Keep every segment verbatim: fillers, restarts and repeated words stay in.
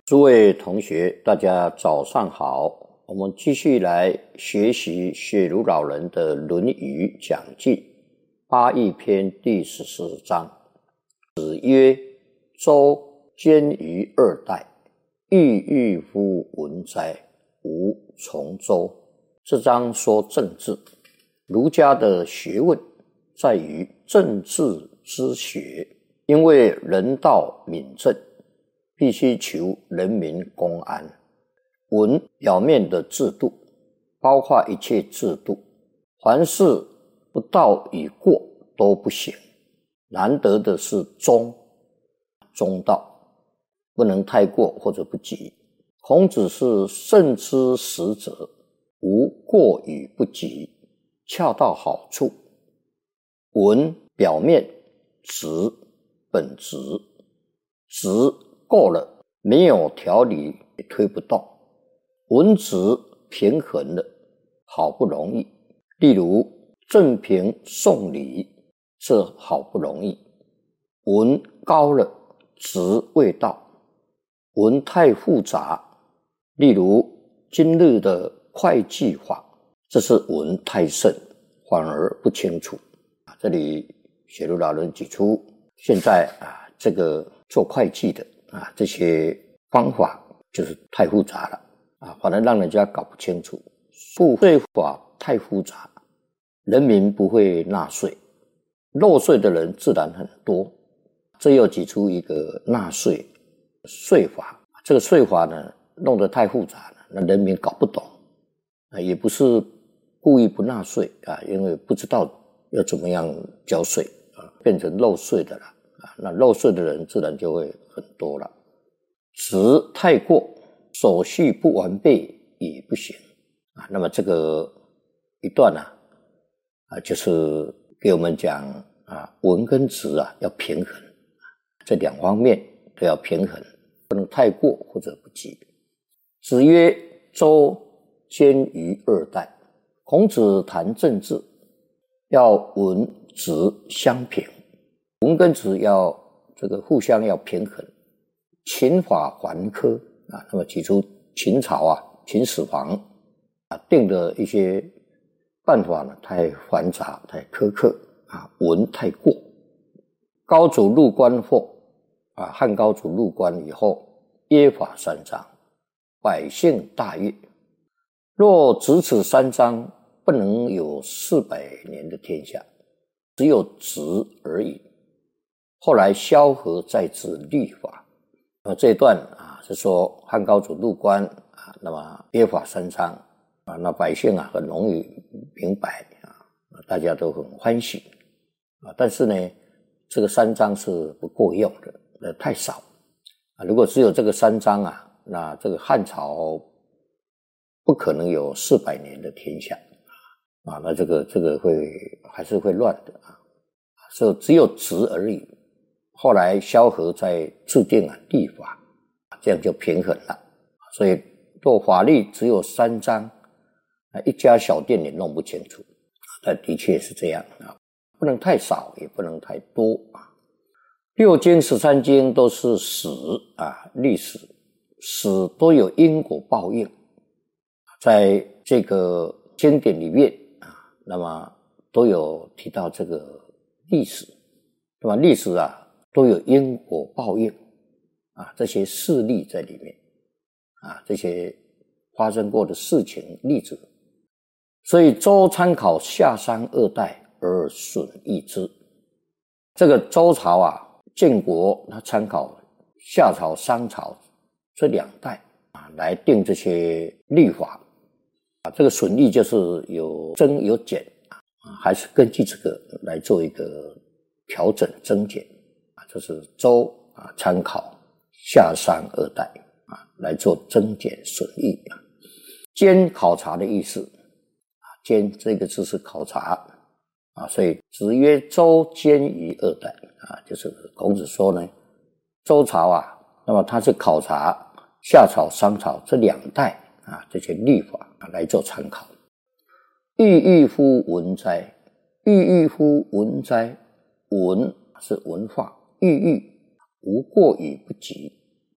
诸位同学，大家早上好。我们继续来学习雪茹老人的《论语讲记》八佾篇第十四章。子曰：周监于二代，郁郁乎文哉，吾从周。这章说政治，儒家的学问在于政治之学，因为人道敏政，必须求人民公安。文表面的制度，包括一切制度，凡事不道与过都不行。难得的是中，中道，不能太过或者不及。孔子是圣之实则，无过与不及，恰到好处。文表面，直本直，直够了，没有条理也推不动。文直平衡了，好不容易。例如正平送礼，这好不容易。文高了，直未到。文太复杂，例如今日的会计法，这是文太深，反而不清楚。这里雪茹老人举出现在啊，这个做会计的啊，这些方法就是太复杂了啊，反而让人家搞不清楚。赋税法太复杂，人民不会纳税，漏税的人自然很多。这又举出一个纳税税法，这个税法呢弄得太复杂了，那人民搞不懂啊，也不是故意不纳税啊，因为不知道要怎么样交税啊，变成漏税的了啊，那漏税的人自然就会很多了。直太过，手续不完备也不行啊。那么这个一段啊，啊就是给我们讲啊，文跟直啊要平衡，这两方面都要平衡，不能太过或者不及。子曰：周监于二代。孔子谈政治，要文直相平，文跟直要这个互相要平衡。秦法繁苛啊，那么提出秦朝啊，秦始皇啊定的一些办法呢，太繁杂、太苛刻啊，文太过。高祖入关后啊，汉高祖入关以后，约法三章，百姓大悦。若只此三章，不能有四百年的天下，只有直而已。后来萧何再制律法。那么这一段啊，是说汉高祖入关啊，那么约法三章啊，那百姓啊很容易明白啊，大家都很欢喜啊。但是呢，这个三章是不够用的，呃，太少啊。如果只有这个三章啊，那这个汉朝不可能有四百年的天下啊，那这个这个会还是会乱的啊，所以只有直而已。后来萧何在制定啊律法，这样就平衡了。所以做法律只有三章，一家小店也弄不清楚。但的确是这样啊，不能太少，也不能太多啊。六经十三经都是史啊，历史史都有因果报应，在这个经典里面啊，那么都有提到这个历史，对吧？历史啊都有因果报应啊，这些事例在里面啊，这些发生过的事情例子。所以周参考夏商二代而损益之。这个周朝啊，建国他参考夏朝、商朝这两代啊，来定这些律法啊，这个损益就是有增有减啊，还是根据这个来做一个调整增减。这是周啊参考夏商二代啊来做增减损益啊。监考察的意思啊，监这个字是考察啊，所以子曰：周监于二代啊，就是孔子说呢，周朝啊，那么他是考察夏朝、商朝这两代啊这些律法啊来做参考。郁郁乎文哉，郁郁乎文哉，文是文化。郁郁无过与不及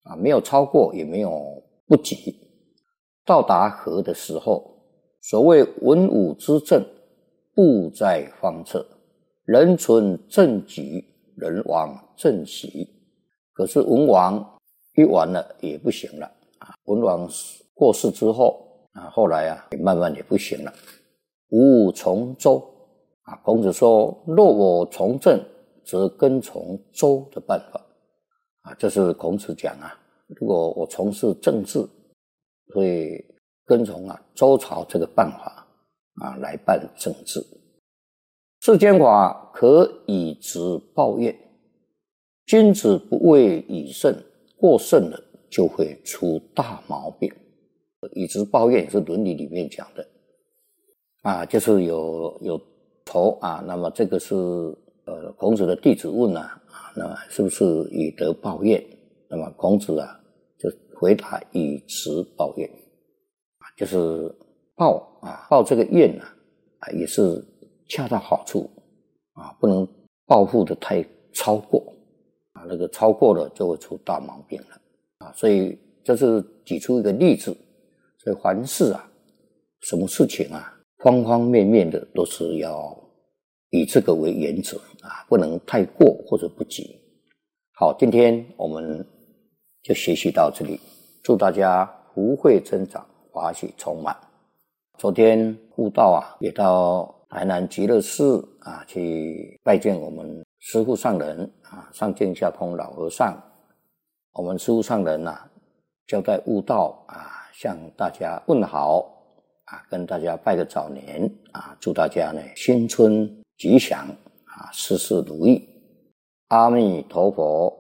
啊，没有超过也没有不及。到达和的时候，所谓文武之政，布在方策，人存政局，人亡政息。可是文王一完了也不行了啊，文王过世之后啊，后来啊慢慢也不行了。吾从周啊，孔子说：若我从政，则跟从周的办法啊，这是孔子讲啊。如果我从事政治，会跟从啊周朝这个办法啊来办政治。世间法可以直报怨，君子不为以胜，过胜了就会出大毛病。以直报怨也是伦理里面讲的啊，就是有有仇啊，那么这个是呃孔子的弟子问啊，那么是不是以德报怨？那么孔子啊就回答以直报怨，就是报啊报这个怨啊，啊也是恰到好处啊，不能报复的太超过啊，那个超过了就会出大毛病了啊。所以这是举出一个例子，所以凡事啊，什么事情啊，方方面面的都是要以这个为原则啊，不能太过或者不及。好，今天我们就学习到这里，祝大家福慧增长，法喜充满。昨天悟道啊，也到台南极乐寺啊去拜见我们师父上人啊，上见下空老和尚。我们师父上人啊，交代悟道啊，向大家问好啊，跟大家拜个早年啊，祝大家呢新春吉祥啊，事事如意。阿弥陀佛。